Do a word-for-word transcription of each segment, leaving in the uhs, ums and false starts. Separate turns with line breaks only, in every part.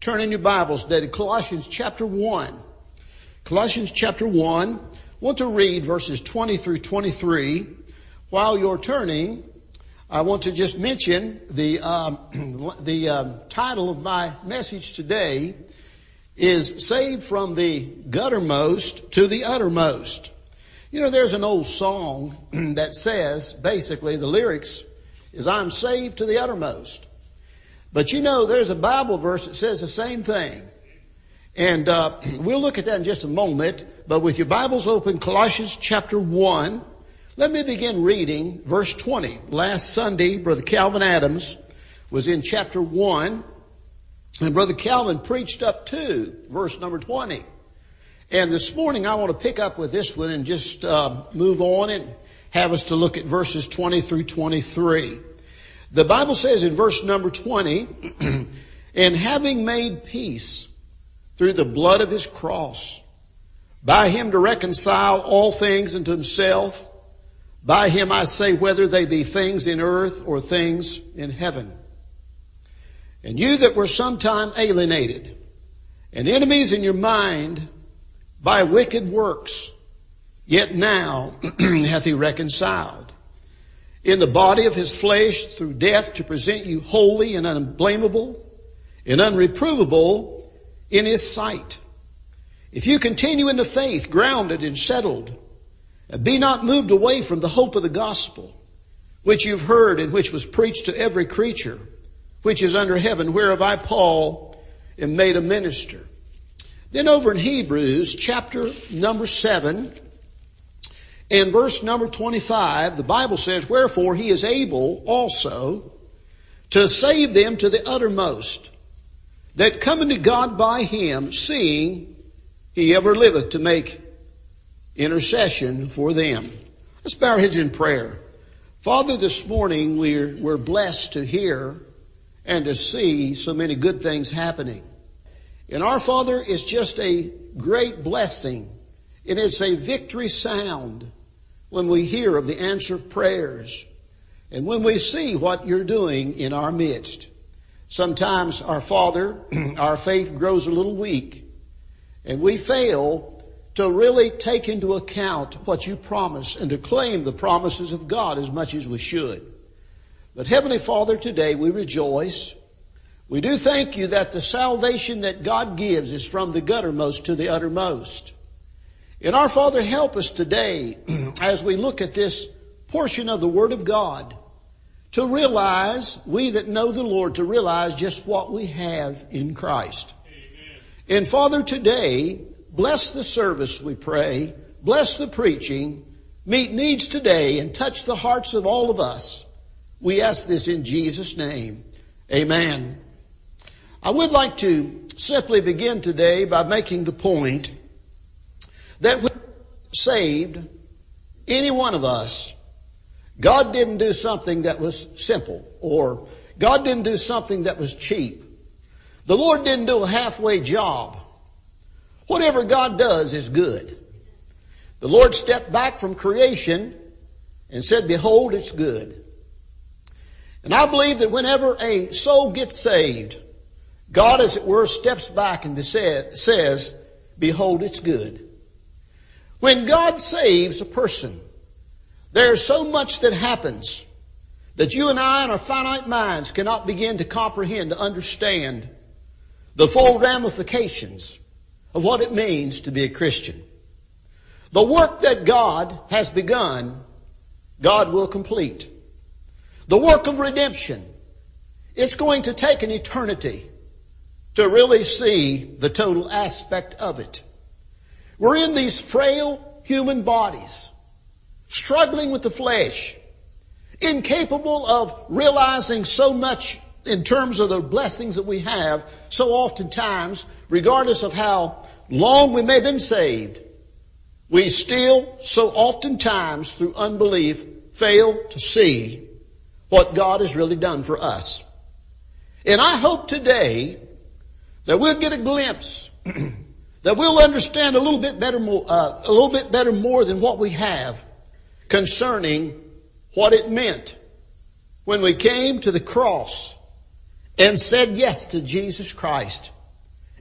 Turn in your Bibles today to Colossians chapter one. Colossians chapter one. I want to read verses twenty through twenty-three. While you're turning, I want to just mention the um, the um, title of my message today is Saved from the Guttermost to the Uttermost. You know, there's an old song that says, basically, the lyrics is, I'm saved to the uttermost. But you know, there's a Bible verse that says the same thing. And uh, we'll look at that in just a moment. But with your Bibles open, Colossians chapter one, let me begin reading verse twenty. Last Sunday, Brother Calvin Adams was in chapter one. And Brother Calvin preached up to verse number twenty. And this morning I want to pick up with this one and just uh, move on and have us to look at verses twenty through twenty-three. The Bible says in verse number twenty, and having made peace through the blood of his cross, by him to reconcile all things unto himself, by him I say whether they be things in earth or things in heaven. And you that were sometime alienated and enemies in your mind by wicked works, yet now hath he reconciled in the body of his flesh through death to present you holy and unblameable and unreprovable in his sight. If you continue in the faith, grounded and settled, and be not moved away from the hope of the gospel, which you've heard and which was preached to every creature, which is under heaven, whereof I, Paul, am made a minister. Then over in Hebrews chapter number seven, in verse number twenty-five, the Bible says, wherefore he is able also to save them to the uttermost, that come unto God by him, seeing he ever liveth to make intercession for them. Let's bow our heads in prayer. Father, this morning we're, we're blessed to hear and to see so many good things happening. And our Father, is just a great blessing, and it's a victory sound when we hear of the answer of prayers and when we see what you're doing in our midst. Sometimes, our Father, our faith grows a little weak, and we fail to really take into account what you promise and to claim the promises of God as much as we should. But Heavenly Father, today we rejoice. We do thank you that the salvation that God gives is from the guttermost to the uttermost. And our Father, help us today as we look at this portion of the Word of God to realize, we that know the Lord, to realize just what we have in Christ. Amen. And Father, today, bless the service, we pray. Bless the preaching. Meet needs today and touch the hearts of all of us. We ask this in Jesus' name. Amen. I would like to simply begin today by making the point that when saved, any one of us, God didn't do something that was simple, or God didn't do something that was cheap. The Lord didn't do a halfway job. Whatever God does is good. The Lord stepped back from creation and said, behold, it's good. And I believe that whenever a soul gets saved, God, as it were, steps back and says, behold, it's good. When God saves a person, there's so much that happens that you and I in our finite minds cannot begin to comprehend, to understand the full ramifications of what it means to be a Christian. The work that God has begun, God will complete. The work of redemption, it's going to take an eternity to really see the total aspect of it. We're in these frail human bodies, struggling with the flesh, incapable of realizing so much in terms of the blessings that we have. So oftentimes, regardless of how long we may have been saved, we still so oftentimes through unbelief fail to see what God has really done for us. And I hope today that we'll get a glimpse, that we'll understand a little bit better more, uh, a little bit better more than what we have concerning what it meant when we came to the cross and said yes to Jesus Christ.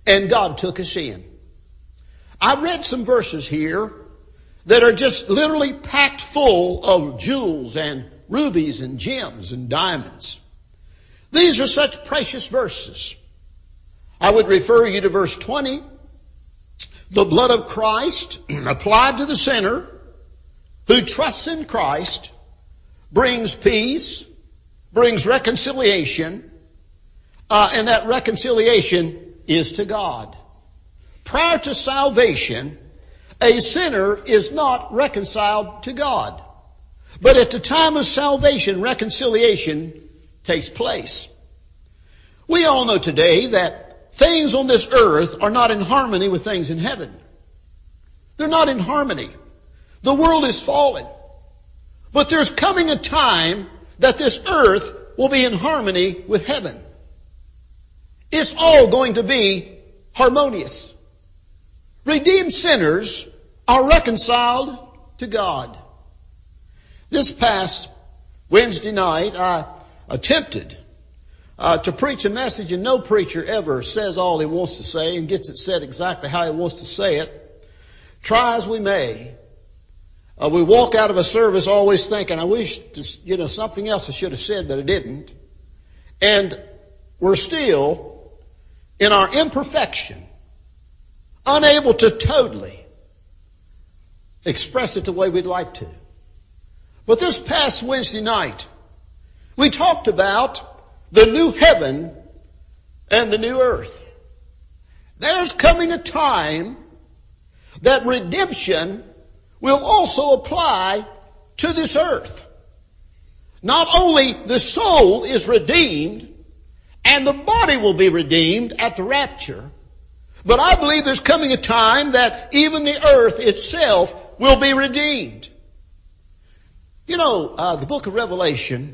and God took us in. I've read some verses here that are just literally packed full of jewels and rubies and gems and diamonds. These are such precious verses. I would refer you to verse twenty. The blood of Christ applied to the sinner who trusts in Christ brings peace, brings reconciliation, uh, and that reconciliation is to God. Prior to salvation, a sinner is not reconciled to God. But at the time of salvation, reconciliation takes place. We all know today that things on this earth are not in harmony with things in heaven. They're not in harmony. The world is fallen. But there's coming a time that this earth will be in harmony with heaven. It's all going to be harmonious. Redeemed sinners are reconciled to God. This past Wednesday night, I attempted uh, to preach a message, and no preacher ever says all he wants to say and gets it said exactly how he wants to say it. Try as we may, uh, we walk out of a service always thinking, I wish, to, you know, something else I should have said, but I didn't. And we're still, in our imperfection, unable to totally express it the way we'd like to. But this past Wednesday night, we talked about the new heaven and the new earth. There's coming a time that redemption will also apply to this earth. Not only the soul is redeemed and the body will be redeemed at the rapture, but I believe there's coming a time that even the earth itself will be redeemed. You know, uh, the book of Revelation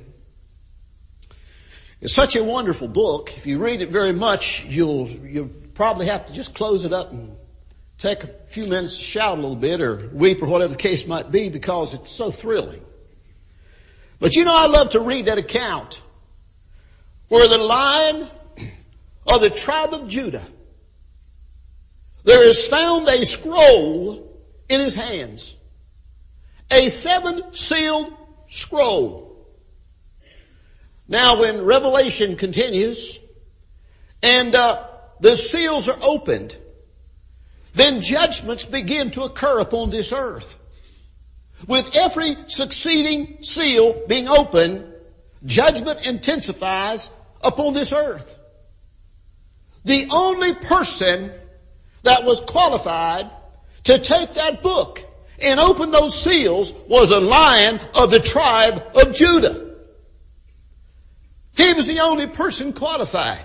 is such a wonderful book. If you read it very much, you'll, you'll probably have to just close it up and take a few minutes to shout a little bit or weep or whatever the case might be because it's so thrilling. But you know, I love to read that account where the Lion of the tribe of Judah, there is found a scroll in his hands. A seven-sealed scroll. Now when Revelation continues and uh, the seals are opened, then judgments begin to occur upon this earth. With every succeeding seal being opened, judgment intensifies upon this earth. The only person that was qualified to take that book and open those seals was a Lion of the tribe of Judah. He was the only person qualified.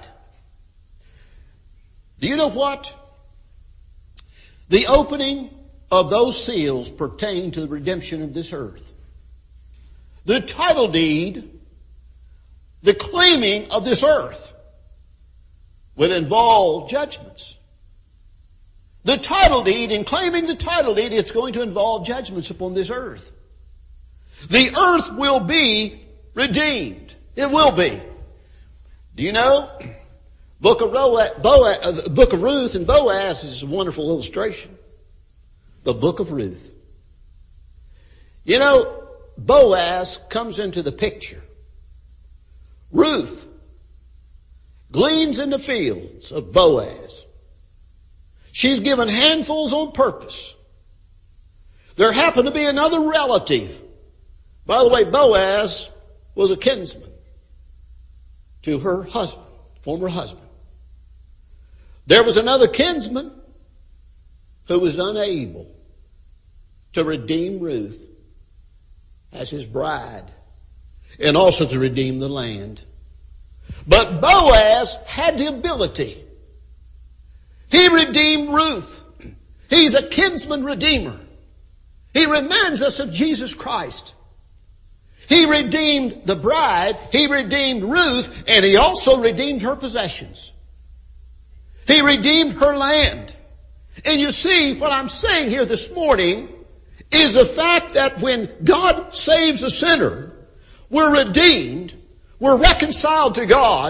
Do you know what? The opening of those seals pertain to the redemption of this earth. The title deed, the claiming of this earth, would involve judgments. The title deed, in claiming the title deed, it's going to involve judgments upon this earth. The earth will be redeemed. It will be. Do you know? Book of, Boaz, Boaz, the book of Ruth and Boaz is a wonderful illustration. The book of Ruth. You know, Boaz comes into the picture. Ruth gleans in the fields of Boaz. She's given handfuls on purpose. There happened to be another relative. By the way, Boaz was a kinsman to her husband, former husband. There was another kinsman who was unable to redeem Ruth as his bride and also to redeem the land. But Boaz had the ability. He redeemed Ruth. He's a kinsman redeemer. He reminds us of Jesus Christ. He redeemed the bride. He redeemed Ruth, and he also redeemed her possessions. He redeemed her land. And you see, what I'm saying here this morning is the fact that when God saves a sinner, we're redeemed, we're reconciled to God,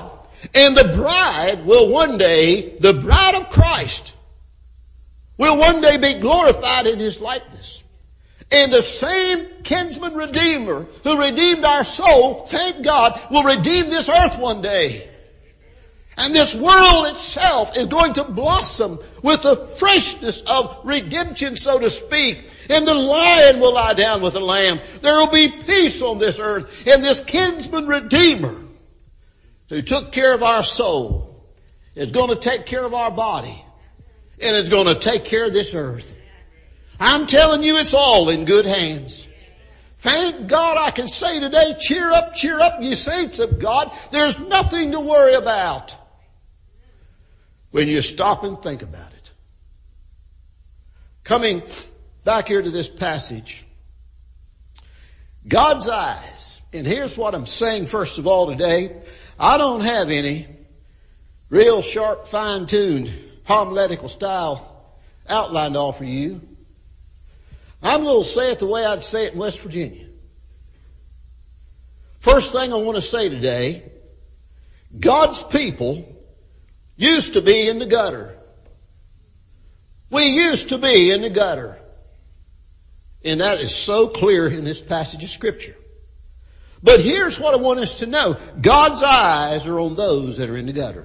And the bride will one day, the bride of Christ, will one day be glorified in His likeness. And the same kinsman redeemer who redeemed our soul, thank God, will redeem this earth one day. And this world itself is going to blossom with the freshness of redemption, so to speak. And the lion will lie down with the lamb. There will be peace on this earth. And this kinsman redeemer who took care of our soul is going to take care of our body. And is going to take care of this earth. I'm telling you, it's all in good hands. Thank God I can say today, cheer up, cheer up, ye saints of God. There's nothing to worry about when you stop and think about it. Coming back here to this passage, God's eyes, and here's what I'm saying first of all today. I don't have any real sharp, fine-tuned, homiletical style outline to offer you. I'm going to say it the way I'd say it in West Virginia. First thing I want to say today, God's people used to be in the gutter. We used to be in the gutter. And that is so clear in this passage of Scripture. But here's what I want us to know. God's eyes are on those that are in the gutter.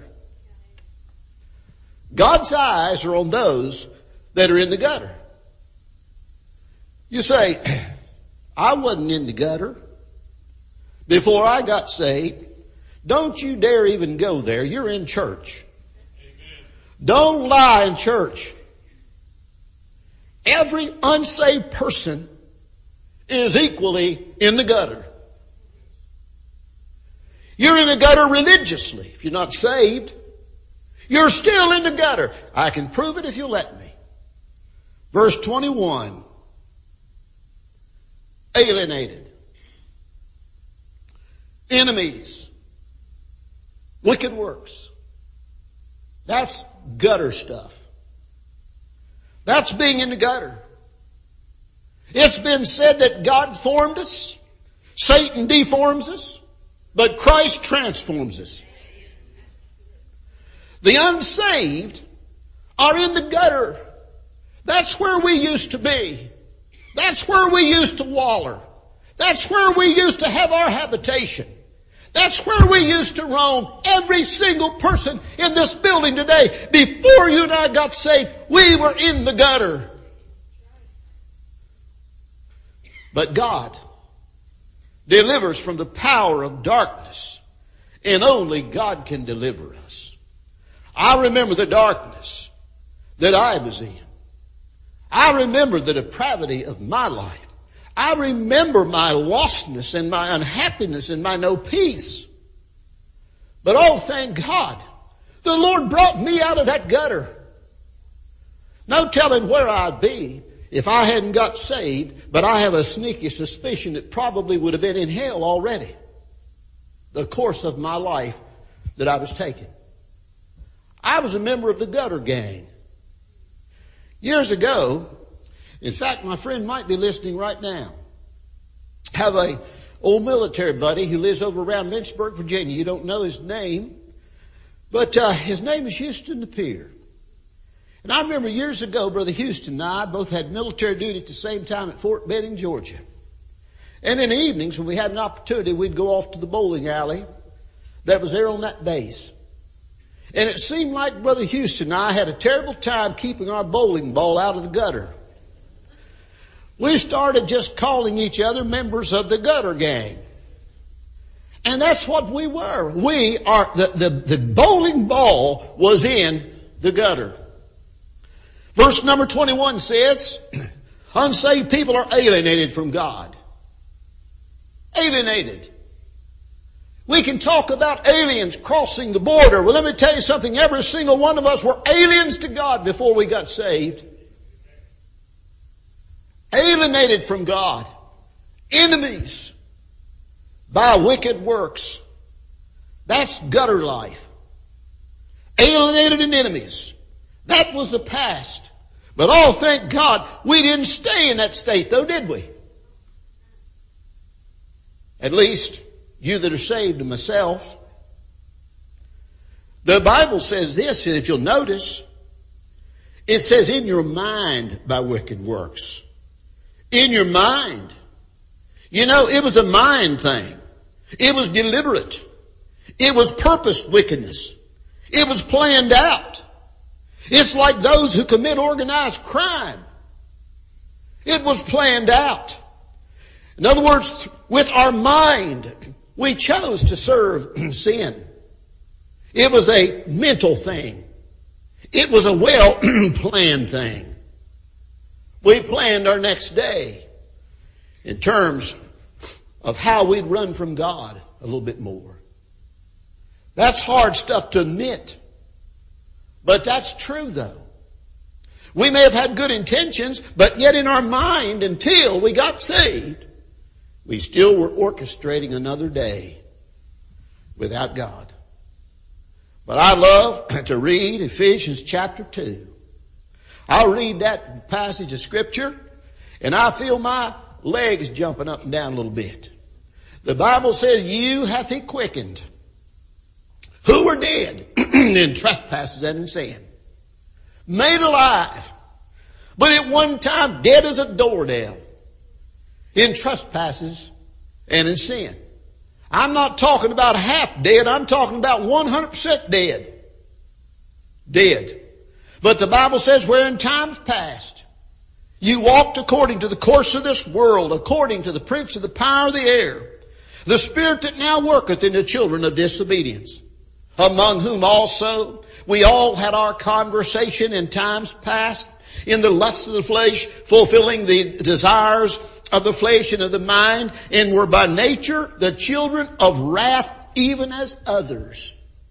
God's eyes are on those that are in the gutter. You say, I wasn't in the gutter before I got saved. Don't you dare even go there. You're in church. Amen. Don't lie in church. Every unsaved person is equally in the gutter. You're in the gutter religiously. If you're not saved, you're still in the gutter. I can prove it if you let me. Verse twenty-one. Alienated. Enemies. Wicked works. That's gutter stuff. That's being in the gutter. It's been said that God formed us, Satan deforms us, but Christ transforms us. The unsaved are in the gutter. That's where we used to be. That's where we used to waller. That's where we used to have our habitation. That's where we used to roam. Every single person in this building today, before you and I got saved, we were in the gutter. But God delivers from the power of darkness, and only God can deliver us. I remember the darkness that I was in. I remember the depravity of my life. I remember my lostness and my unhappiness and my no peace. But oh, thank God, the Lord brought me out of that gutter. No telling where I'd be if I hadn't got saved, but I have a sneaky suspicion it probably would have been in hell already. The course of my life that I was taking. I was a member of the gutter gang. Years ago, in fact, my friend might be listening right now. Have a old military buddy who lives over around Lynchburg, Virginia. You don't know his name, but uh, his name is Houston the Peer. And I remember years ago, Brother Houston and I both had military duty at the same time at Fort Benning, Georgia. And in the evenings, when we had an opportunity, we'd go off to the bowling alley that was there on that base. And it seemed like Brother Houston and I had a terrible time keeping our bowling ball out of the gutter. We started just calling each other members of the gutter gang. And that's what we were. We are, the, the, the bowling ball was in the gutter. Verse number twenty-one says, unsaved people are alienated from God. Alienated. We can talk about aliens crossing the border. Well, let me tell you something. Every single one of us were aliens to God before we got saved. Alienated from God. Enemies by wicked works. That's gutter life. Alienated and enemies. That was the past. But oh, thank God, we didn't stay in that state though, did we? At least you that are saved and myself. The Bible says this, and if you'll notice, it says in your mind by wicked works. In your mind. You know, it was a mind thing. It was deliberate. It was purposed wickedness. It was planned out. It's like those who commit organized crime. It was planned out. In other words, with our mind, we chose to serve sin. It was a mental thing. It was a well-planned thing. We planned our next day in terms of how we'd run from God a little bit more. That's hard stuff to admit. But that's true though. We may have had good intentions, but yet in our mind, until we got saved, we still were orchestrating another day without God. But I love to read Ephesians chapter two. I'll read that passage of Scripture, and I feel my legs jumping up and down a little bit. The Bible says, you hath he quickened, who were dead in trespasses and in sin, made alive, but at one time dead as a doornail, in trespasses and in sin. I'm not talking about half dead. I'm talking about one hundred percent dead. Dead. But the Bible says, where in times past you walked according to the course of this world, according to the prince of the power of the air, the spirit that now worketh in the children of disobedience, among whom also we all had our conversation in times past, in the lusts of the flesh, fulfilling the desires of the flesh and of the mind, and were by nature the children of wrath, even as others.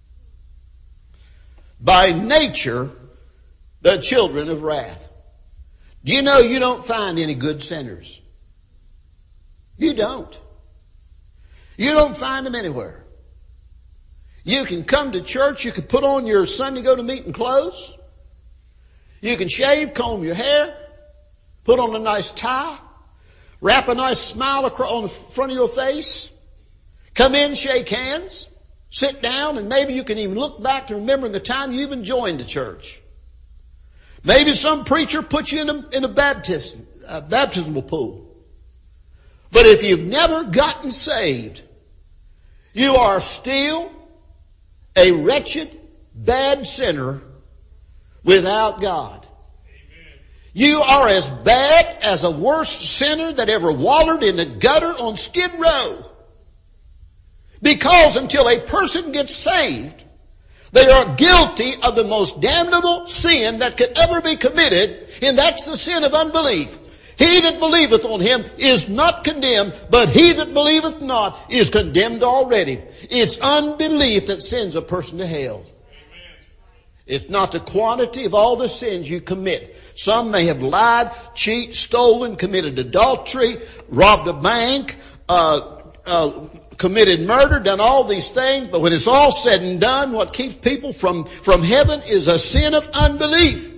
By nature, the children of wrath. Do you know you don't find any good sinners? You don't. You don't find them anywhere. You can come to church, you can put on your Sunday go to meeting clothes, you can shave, comb your hair, put on a nice tie, wrap a nice smile on the front of your face, come in, shake hands, sit down, and maybe you can even look back to remembering the time you even joined the church. Maybe some preacher put you in a, in a baptism, a baptismal pool. But if you've never gotten saved, you are still a wretched, bad sinner without God. Amen. You are as bad as a worst sinner that ever wallowed in the gutter on Skid Row. Because until a person gets saved, they are guilty of the most damnable sin that could ever be committed, and that's the sin of unbelief. He that believeth on him is not condemned, but he that believeth not is condemned already. It's unbelief that sends a person to hell. It's not the quantity of all the sins you commit. Some may have lied, cheated, stolen, committed adultery, robbed a bank, uh, uh, committed murder, done all these things. But when it's all said and done, what keeps people from, from heaven is a sin of unbelief.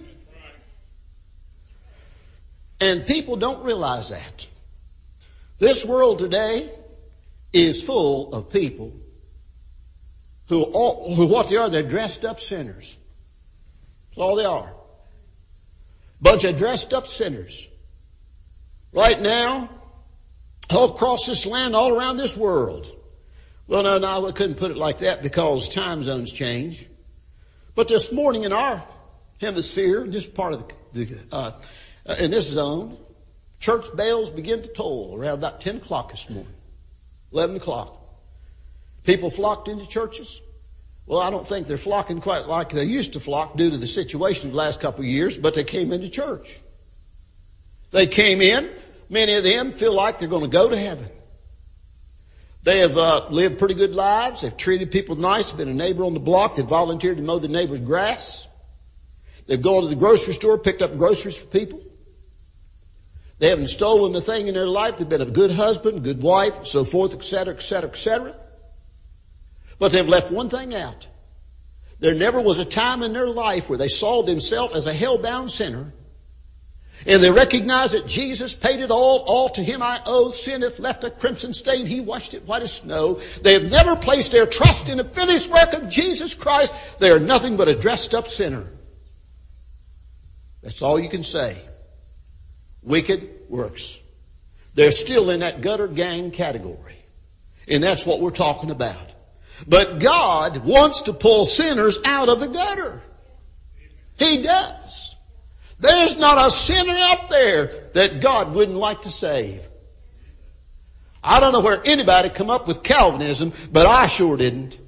And people don't realize that. This world today is full of people who, all, who what they are, they're dressed up sinners. That's all they are. Bunch of dressed up sinners. Right now, all across this land, all around this world. Well, no, no, I couldn't put it like that because time zones change. But this morning in our hemisphere, in this part of the, the uh, in this zone, church bells begin to toll around about ten o'clock this morning, eleven o'clock. People flocked into churches. Well, I don't think they're flocking quite like they used to flock due to the situation of the last couple of years, but they came into church. They came in. Many of them feel like they're going to go to heaven. They have uh, lived pretty good lives. They've treated people nice. Been a neighbor on the block. They've volunteered to mow the neighbor's grass. They've gone to the grocery store, picked up groceries for people. They haven't stolen a thing in their life. They've been a good husband, good wife, so forth, et cetera, et cetera, et cetera. But they've left one thing out. There never was a time in their life where they saw themselves as a hell-bound sinner And they recognize that Jesus paid it all. All to him I owe. Sin hath left a crimson stain. He washed it white as snow. They have never placed their trust in the finished work of Jesus Christ. They are nothing but a dressed up sinner. That's all you can say. Wicked works. They're still in that gutter gang category. And that's what we're talking about. But God wants to pull sinners out of the gutter. He does. There's not a sinner out there that God wouldn't like to save. I don't know where anybody come up with Calvinism, but I sure didn't.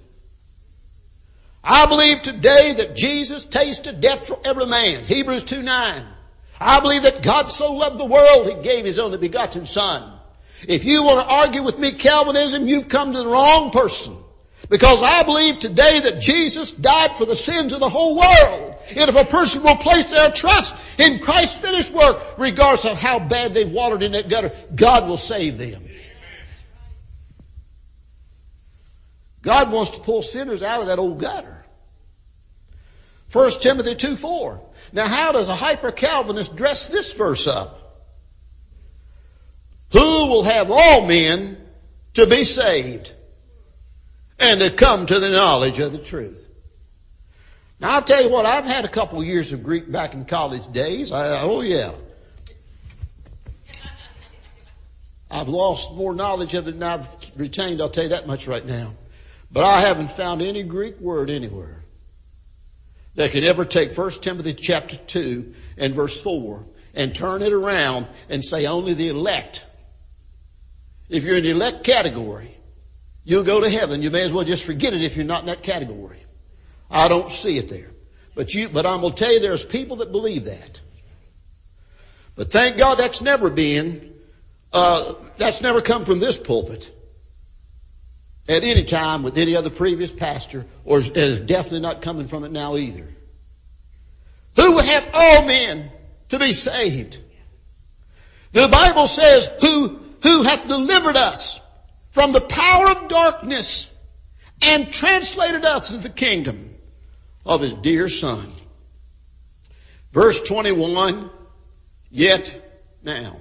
I believe today that Jesus tasted death for every man. Hebrews two nine. I believe that God so loved the world, He gave His only begotten Son. If you want to argue with me Calvinism, you've come to the wrong person. Because I believe today that Jesus died for the sins of the whole world. And if a person will place their trust in Christ's finished work, regardless of how bad they've watered in that gutter, God will save them. God wants to pull sinners out of that old gutter. First Timothy two four. Now how does a hyper-Calvinist dress this verse up? Who will have all men to be saved and to come to the knowledge of the truth? Now I'll tell you what, I've had a couple of years of Greek back in college days. I, oh yeah. I've lost more knowledge of it than I've retained, I'll tell you that much right now. But I haven't found any Greek word anywhere that could ever take First Timothy chapter two and verse four and turn it around and say only the elect. If you're in the elect category, you'll go to heaven. You may as well just forget it if you're not in that category. I don't see it there. But you, but I'm going to tell you there's people that believe that. But thank God that's never been, uh, that's never come from this pulpit at any time with any other previous pastor, or is, is definitely not coming from it now either. Who would have all men to be saved? The Bible says, who, who hath delivered us from the power of darkness and translated us into the kingdom of His dear Son. Verse twenty-one, yet now.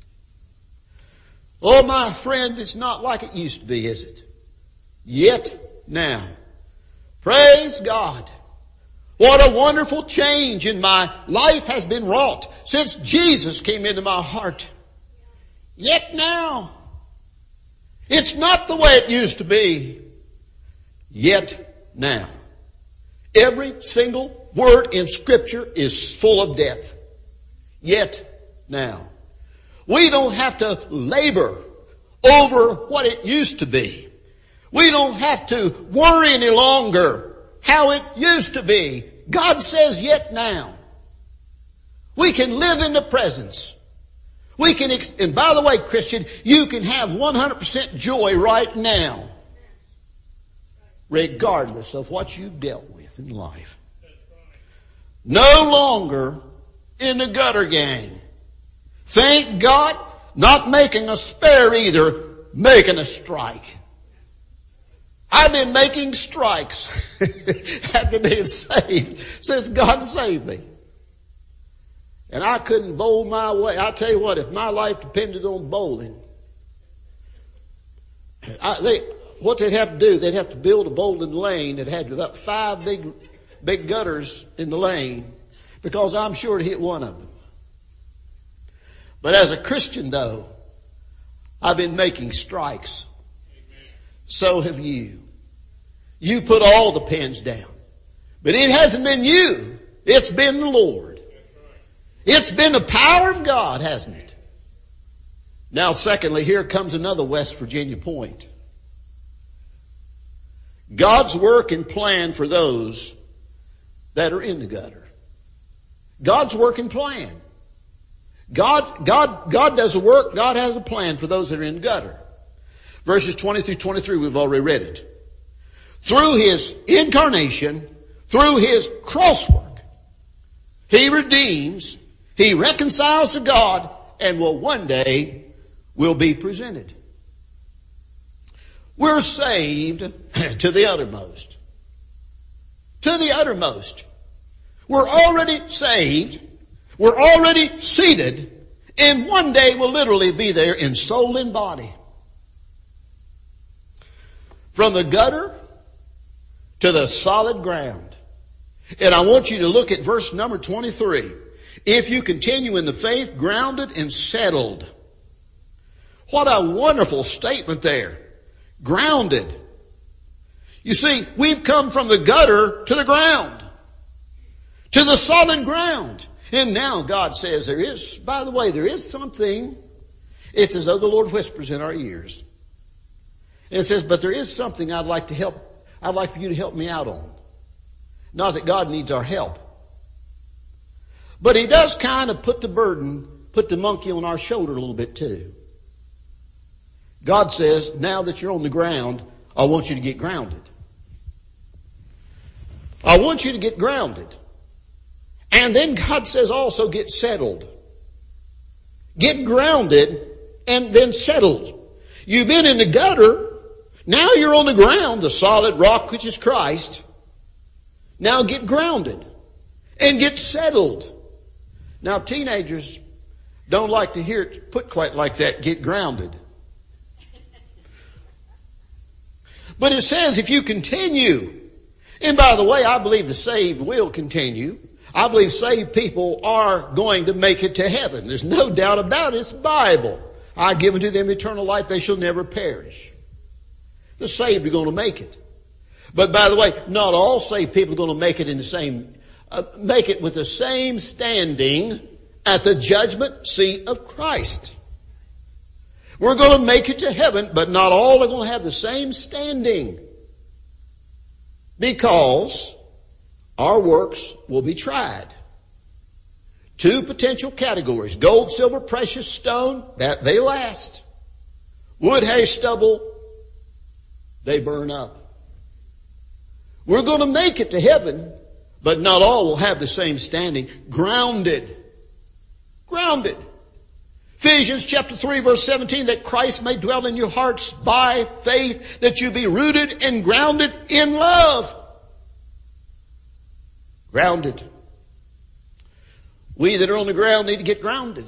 Oh my friend, it's not like it used to be, is it? Yet now. Praise God. What a wonderful change in my life has been wrought since Jesus came into my heart. Yet now. It's not the way it used to be. Yet now. Every single word in Scripture is full of death. Yet now. We don't have to labor over what it used to be. We don't have to worry any longer how it used to be. God says yet now. We can live in the presence. We can, and by the way, Christian, you can have one hundred percent joy right now, regardless of what you've dealt with in life. No longer in the gutter gang. Thank God, not making a spare either, making a strike. I've been making strikes after being saved since God saved me. And I couldn't bowl my way. I'll tell you what, if my life depended on bowling, I, they, what they'd have to do, they'd have to build a bowling lane that had about five big, big gutters in the lane, because I'm sure to hit one of them. But as a Christian though, I've been making strikes. So have you. You put all the pens down. But it hasn't been you. It's been the Lord. It's been the power of God, hasn't it? Now, secondly, here comes another West Virginia point. God's work and plan for those that are in the gutter. God's work and plan. God, God, God does a work. God has a plan for those that are in the gutter. Verses twenty through twenty-three, we've already read it. Through His incarnation, through His cross work, He redeems, He reconciles to God, and will one day will be presented. We're saved to the uttermost. To the uttermost. We're already saved. We're already seated, and one day we'll literally be there in soul and body. From the gutter to the solid ground. And I want you to look at verse number twenty-three. If you continue in the faith, grounded and settled. What a wonderful statement there. Grounded. You see, we've come from the gutter to the ground. To the solid ground. And now God says there is, by the way, there is something. It's as though the Lord whispers in our ears. And it says, but there is something I'd like to help, I'd like for you to help me out on. Not that God needs our help. But He does kind of put the burden, put the monkey on our shoulder a little bit too. God says, now that you're on the ground, I want you to get grounded. I want you to get grounded. And then God says also get settled. Get grounded and then settled. You've been in the gutter. Now you're on the ground, the solid rock which is Christ. Now get grounded and get settled. Now teenagers don't like to hear it put quite like that, get grounded. But it says if you continue, and by the way, I believe the saved will continue. I believe saved people are going to make it to heaven. There's no doubt about it. It's Bible. I give unto them eternal life, they shall never perish. The saved are going to make it. But by the way, not all saved people are going to make it in the same, uh, make it with the same standing at the judgment seat of Christ. We're going to make it to heaven, but not all are going to have the same standing. Because our works will be tried. Two potential categories. Gold, silver, precious stone, that they last. Wood, hay, stubble, they burn up. We're going to make it to heaven, but not all will have the same standing. Grounded. Grounded. Ephesians chapter three verse seventeen, that Christ may dwell in your hearts by faith, that you be rooted and grounded in love. Grounded. We that are on the ground need to get grounded.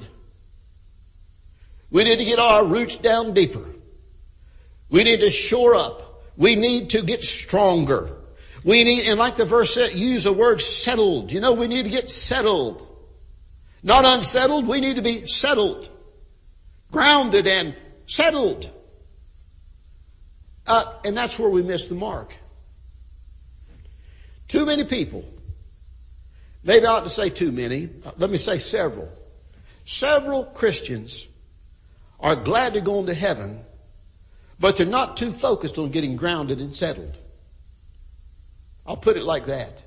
We need to get our roots down deeper. We need to shore up. We need to get stronger. We need, and like the verse said, use the word settled. You know, we need to get settled. Not unsettled, we need to be settled. Grounded and settled. Uh, and that's where we miss the mark. Too many people, maybe I ought to say too many, let me say several. Several Christians are glad to go into heaven, but they're not too focused on getting grounded and settled. I'll put it like that.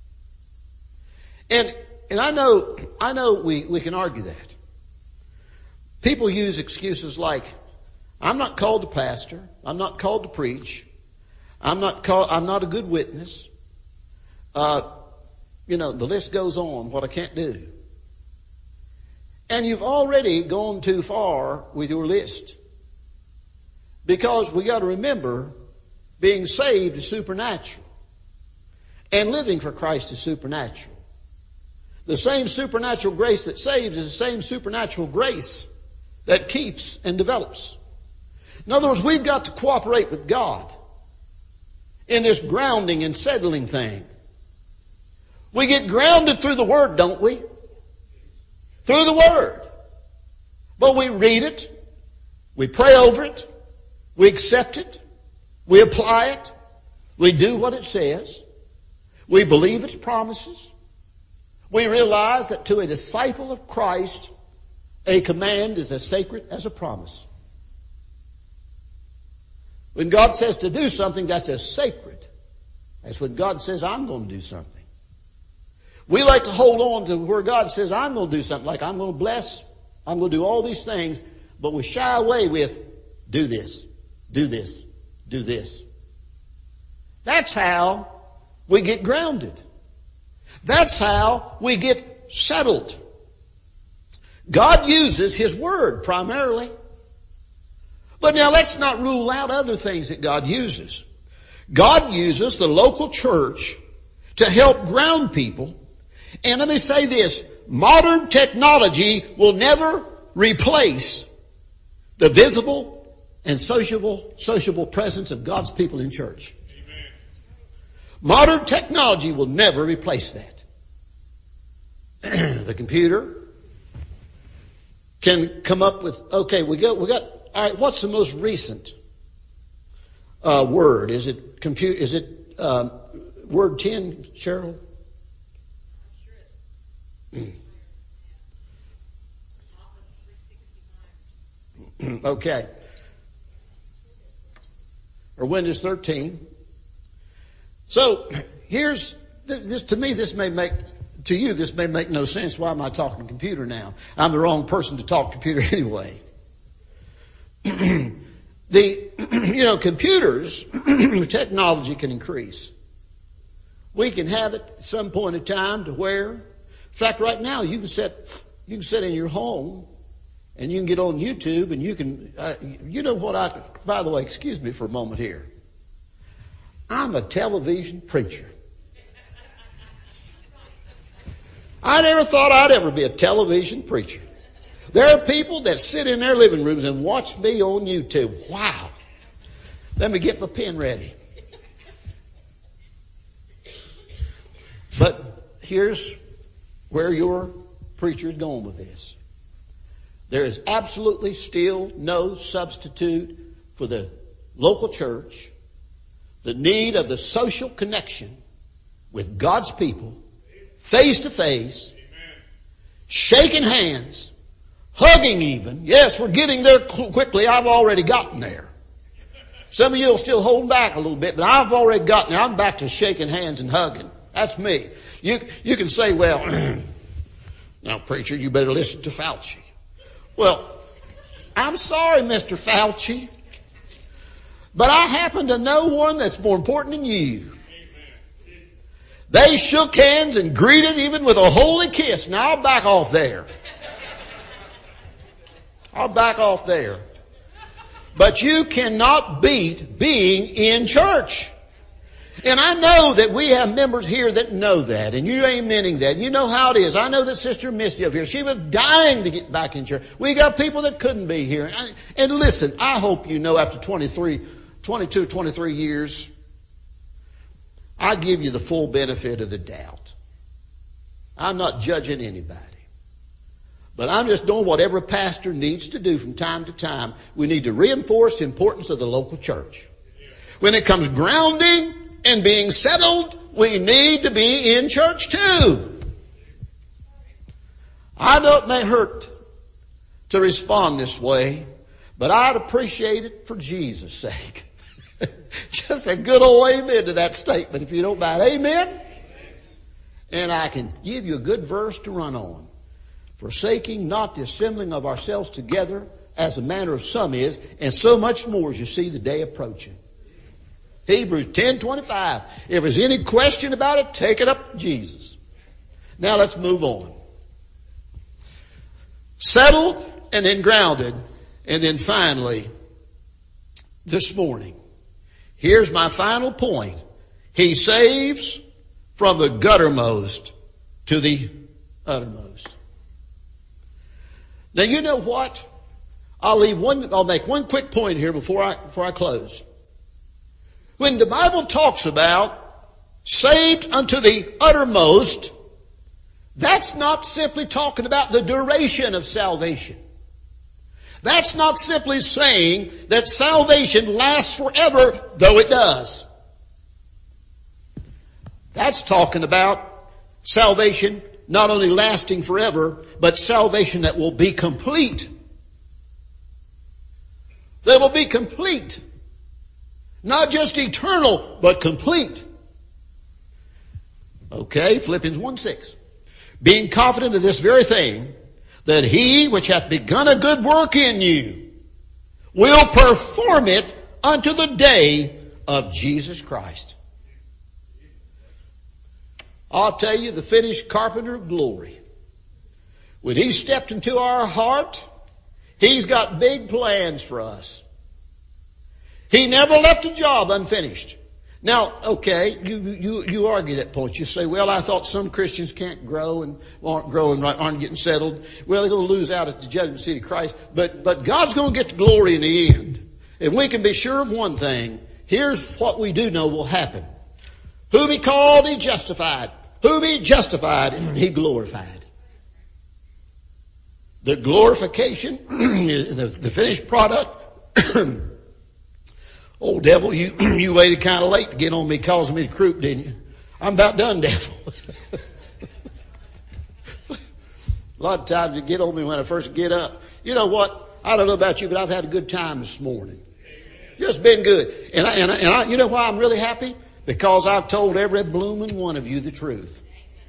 And and I know I know we, we can argue that. People use excuses like, I'm not called to pastor, I'm not called to preach, I'm not called I'm not a good witness. Uh you know, the list goes on, what I can't do. And you've already gone too far with your list. Because we got to remember, being saved is supernatural. And living for Christ is supernatural. The same supernatural grace that saves is the same supernatural grace that keeps and develops. In other words, we've got to cooperate with God in this grounding and settling thing. We get grounded through the Word, don't we? Through the Word. But we read it, we pray over it, we accept it, we apply it, we do what it says, we believe its promises, we realize that to a disciple of Christ, a command is as sacred as a promise. When God says to do something, that's as sacred as when God says, I'm going to do something. We like to hold on to where God says, I'm going to do something, like I'm going to bless, I'm going to do all these things, but we shy away with, do this, do this, do this. That's how we get grounded. That's how we get settled. God uses His Word primarily. But now let's not rule out other things that God uses. God uses the local church to help ground people. And let me say this, modern technology will never replace the visible and sociable, sociable presence of God's people in church. Amen. Modern technology will never replace that. The computer can come up with, okay, we got, we got, all right, what's the most recent uh, word? Is it compute, is it um, Word ten, Cheryl? Mm. Okay. Or Windows thirteen. So, here's, this, to me this may make, to you this may make no sense. Why am I talking computer now? I'm the wrong person to talk computer anyway. The, you know, computers, technology can increase. We can have it at some point in time to where, in fact right now you can sit, you can sit in your home and you can get on YouTube and you can, uh, you know what I, by the way, excuse me for a moment here. I'm a television preacher. I never thought I'd ever be a television preacher. There are people that sit in their living rooms and watch me on YouTube. Wow. Let me get my pen ready. But here's where your preacher is going with this. There is absolutely still no substitute for the local church, the need of the social connection with God's people, face to face, shaking hands, hugging even. Yes, we're getting there quickly. I've already gotten there. Some of you are still holding back a little bit, but I've already gotten there. I'm back to shaking hands and hugging. That's me. You, you can say, well, now preacher, you better listen to Fauci. Well, I'm sorry, Mister Fauci, but I happen to know one that's more important than you. They shook hands and greeted even with a holy kiss. Now I'll back off there. I'll back off there. But you cannot beat being in church. And I know that we have members here that know that, and you're amening that. You know how it is. I know that Sister Misty up here, she was dying to get back in church. We got people that couldn't be here. And listen, I hope you know after twenty-three, twenty-two, twenty-three years, I give you the full benefit of the doubt. I'm not judging anybody. But I'm just doing what every pastor needs to do from time to time. We need to reinforce the importance of the local church. When it comes grounding and being settled, we need to be in church too. I know it may hurt to respond this way, but I'd appreciate it for Jesus' sake. Just a good old amen to that statement, if you don't mind. Amen? And I can give you a good verse to run on. Forsaking not the assembling of ourselves together, as the manner of some is, and so much more as you see the day approaching. Hebrews ten twenty-five. If there's any question about it, take it up to Jesus. Now let's move on. Settled and then grounded, and then finally, this morning, here's my final point. He saves from the guttermost to the uttermost. Now you know what? I'll leave one, I'll make one quick point here before I, before I close. When the Bible talks about saved unto the uttermost, that's not simply talking about the duration of salvation. That's not simply saying that salvation lasts forever, though it does. That's talking about salvation not only lasting forever, but salvation that will be complete. That will be complete. Not just eternal, but complete. Okay, Philippians one six. Being confident of this very thing, that he which hath begun a good work in you will perform it unto the day of Jesus Christ. I'll tell you, the finished carpenter of glory, when he stepped into our heart, he's got big plans for us. He never left a job unfinished. Now, okay, you, you, you argue that point. You say, well, I thought some Christians can't grow and aren't growing, aren't getting settled. Well, they're going to lose out at the judgment seat of Christ. But, but God's going to get the glory in the end. And we can be sure of one thing. Here's what we do know will happen. Whom he called, he justified. Whom he justified, he glorified. The glorification, the, the finished product. Old devil, you, you waited kind of late to get on me, causing me to croup, didn't you? I'm about done, devil. A lot of times you get on me when I first get up. You know what? I don't know about you, but I've had a good time this morning. Just been good. And I, and I, and I, you know why I'm really happy? Because I've told every blooming one of you the truth.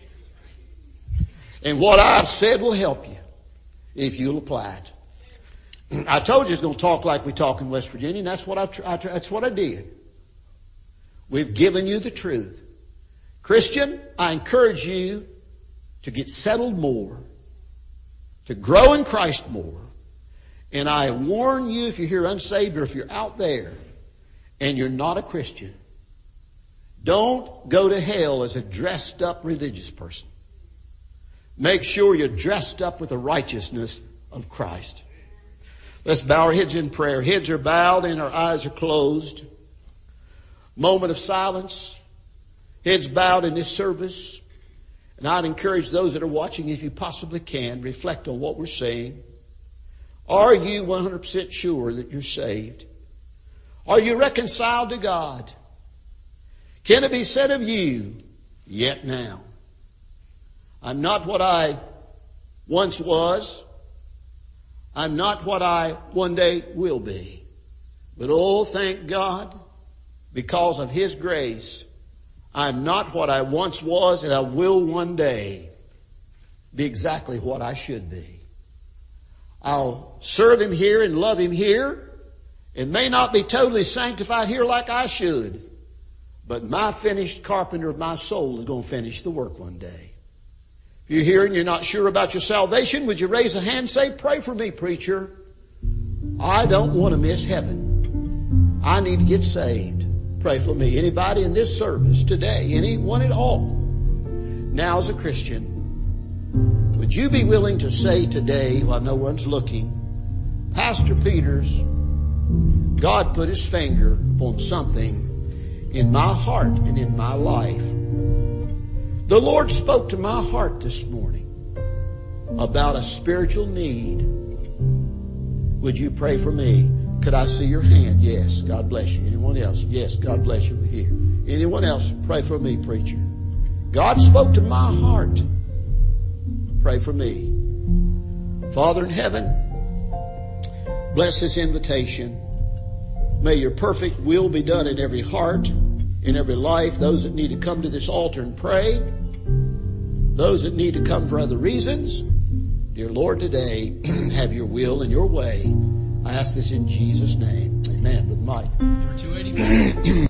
And what I've said will help you if you'll apply it. I told you it's going to talk like we talk in West Virginia, and that's what I've, I, that's what I did. We've given you the truth. Christian, I encourage you to get settled more, to grow in Christ more. And I warn you, if you're here unsaved or if you're out there and you're not a Christian, don't go to hell as a dressed up religious person. Make sure you're dressed up with the righteousness of Christ. Let's bow our heads in prayer. Heads are bowed and our eyes are closed. Moment of silence. Heads bowed in this service. And I'd encourage those that are watching, if you possibly can, reflect on what we're saying. Are you one hundred percent sure that you're saved? Are you reconciled to God? Can it be said of you, yet now? I'm not what I once was. I'm not what I one day will be. But oh, thank God, because of His grace, I'm not what I once was, and I will one day be exactly what I should be. I'll serve Him here and love Him here. It may not be totally sanctified here like I should, but my finished carpenter of my soul is going to finish the work one day. If you're here and you're not sure about your salvation, would you raise a hand and say, pray for me, preacher. I don't want to miss heaven. I need to get saved. Pray for me. Anybody in this service today, anyone at all, now as a Christian, would you be willing to say today, while no one's looking, Pastor Peters, God put His finger upon something in my heart and in my life. The Lord spoke to my heart this morning about a spiritual need. Would you pray for me? Could I see your hand? Yes. God bless you. Anyone else? Yes. God bless you. We're here. Anyone else? Pray for me, preacher. God spoke to my heart. Pray for me. Father in heaven, bless this invitation. May your perfect will be done in every heart, in every life. Those that need to come to this altar and pray. Those that need to come for other reasons. Dear Lord, today, have your will and your way. I ask this in Jesus' name. Amen. With Mike.